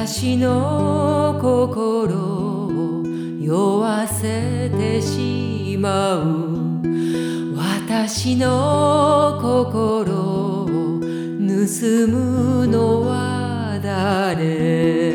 私の心を酔わせてしまう。私の心を盗むのは誰？